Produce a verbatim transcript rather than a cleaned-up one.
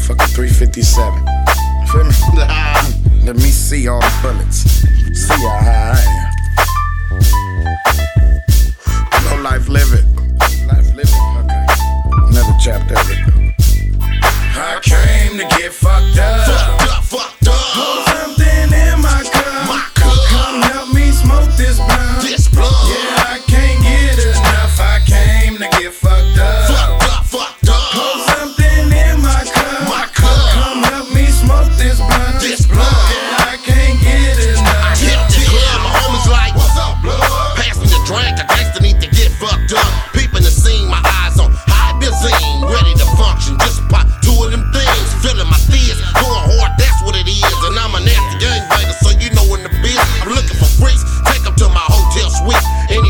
motherfucking three fifty-seven. Feel me? Let me see all the bullets. See how high I am.